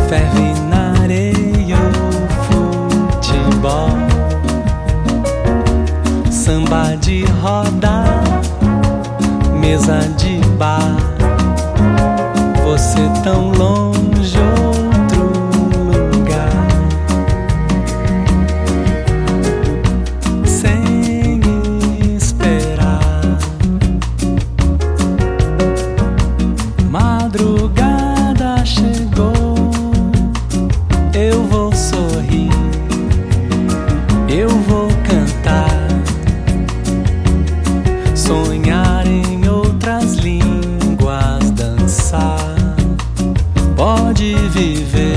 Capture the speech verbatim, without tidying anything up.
ferve na areia o futebol, samba de roda, mesa de bar, você tão longe, outro lugar, sem esperar. Madrugada chegou, eu vou sorrir, eu vou cantar, sonhar em outras línguas, dançar. Pode viver